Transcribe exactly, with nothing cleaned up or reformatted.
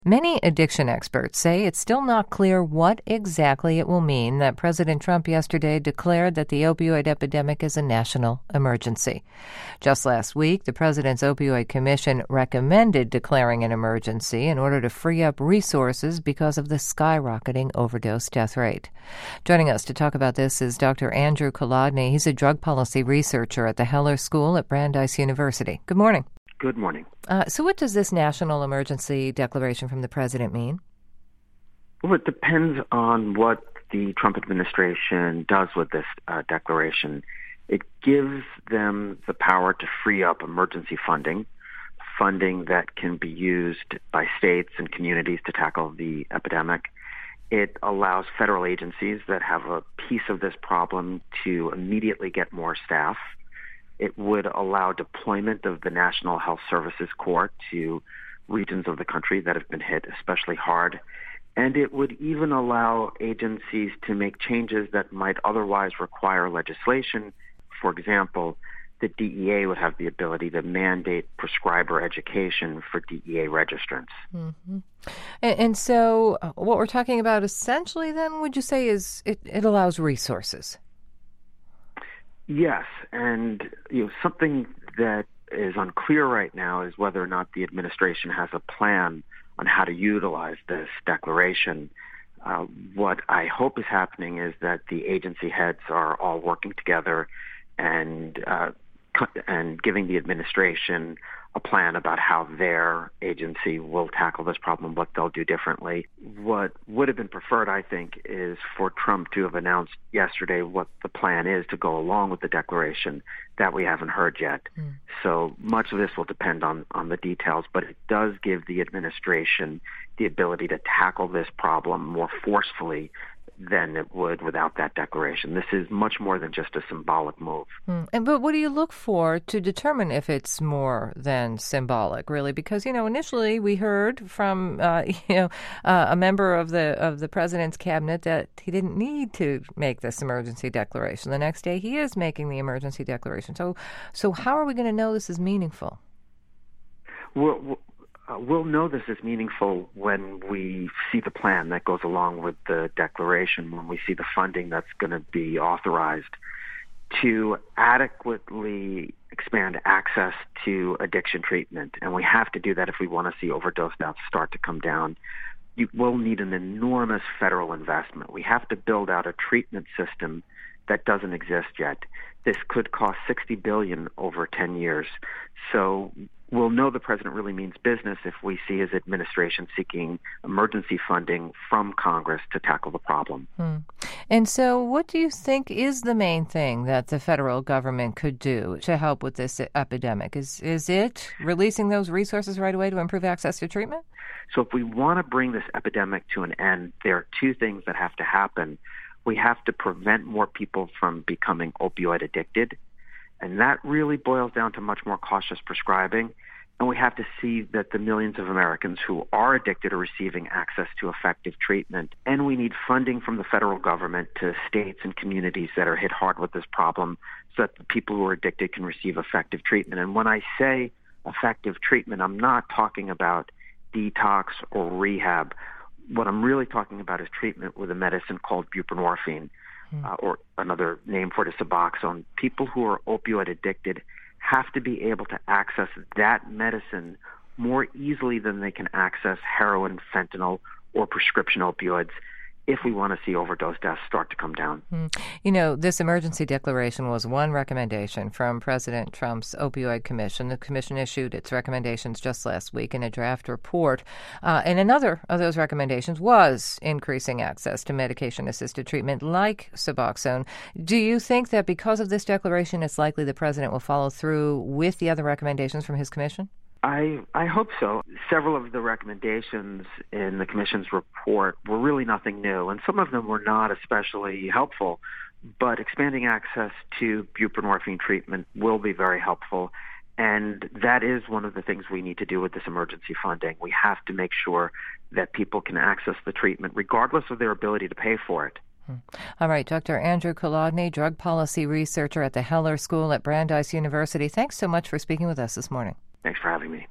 Many addiction experts say it's still not clear what exactly it will mean that President Trump yesterday declared that the opioid epidemic is a national emergency. Just last week, the president's opioid commission recommended declaring an emergency in order to free up resources because of the skyrocketing overdose death rate. Joining us to talk about this is Doctor Andrew Kolodny. He's a drug policy researcher at the Heller School at Brandeis University. Good morning. Good morning. Uh, so what does this national emergency declaration from the president mean? Well, it depends on what the Trump administration does with this uh, declaration. It gives them the power to free up emergency funding, funding that can be used by states and communities to tackle the epidemic. It allows federal agencies that have a piece of this problem to immediately get more staff. It would allow deployment of the National Health Services Corps to regions of the country that have been hit especially hard. And it would even allow agencies to make changes that might otherwise require legislation. For example, the D E A would have the ability to mandate prescriber education for D E A registrants. Mm-hmm. And, and so uh, what we're talking about essentially then, would you say, is it, it allows resources? Yes, and you know something that is unclear right now is whether or not the administration has a plan on how to utilize this declaration. Uh, what I hope is happening is that the agency heads are all working together and uh, and giving the administration a plan about how their agency will tackle this problem, what they'll do differently. What would have been preferred, I think, is for Trump to have announced yesterday what the plan is to go along with the declaration. That we haven't heard yet. Mm. So much of this will depend on, on the details, but it does give the administration the ability to tackle this problem more forcefully than it would without that declaration. This is much more than just a symbolic move. Mm. And but what do you look for to determine if it's more than symbolic, really? Because, you know, initially we heard from, uh, you know, uh, a member of the of the president's cabinet that he didn't need to make this emergency declaration. The next day he is making the emergency declaration. So, so how are we going to know this is meaningful? Well, Uh, we'll know this is meaningful when we see the plan that goes along with the declaration, when we see the funding that's going to be authorized to adequately expand access to addiction treatment. And we have to do that if we want to see overdose deaths start to come down. You will need an enormous federal investment. We have to build out a treatment system that doesn't exist yet. This could cost sixty billion dollars over ten years. So we'll know the president really means business if we see his administration seeking emergency funding from Congress to tackle the problem. Hmm. And so what do you think is the main thing that the federal government could do to help with this epidemic? Is is it releasing those resources right away to improve access to treatment? So if we want to bring this epidemic to an end, there are two things that have to happen. We have to prevent more people from becoming opioid addicted, and that really boils down to much more cautious prescribing. And we have to see that the millions of Americans who are addicted are receiving access to effective treatment. And we need funding from the federal government to states and communities that are hit hard with this problem so that the people who are addicted can receive effective treatment. And when I say effective treatment, I'm not talking about detox or rehab. What I'm really talking about is treatment with a medicine called buprenorphine, mm. uh, or another name for it is Suboxone. People who are opioid addicted have to be able to access that medicine more easily than they can access heroin, fentanyl, or prescription opioids if we want to see overdose deaths start to come down. Mm. You know, this emergency declaration was one recommendation from President Trump's opioid commission. The commission issued its recommendations just last week in a draft report. Uh, and another of those recommendations was increasing access to medication-assisted treatment like Suboxone. Do you think that because of this declaration, it's likely the president will follow through with the other recommendations from his commission? I, I hope so. Several of the recommendations in the Commission's report were really nothing new, and some of them were not especially helpful. But expanding access to buprenorphine treatment will be very helpful, and that is one of the things we need to do with this emergency funding. We have to make sure that people can access the treatment regardless of their ability to pay for it. All right, Doctor Andrew Kolodny, drug policy researcher at the Heller School at Brandeis University. Thanks so much for speaking with us this morning. Thanks for having me.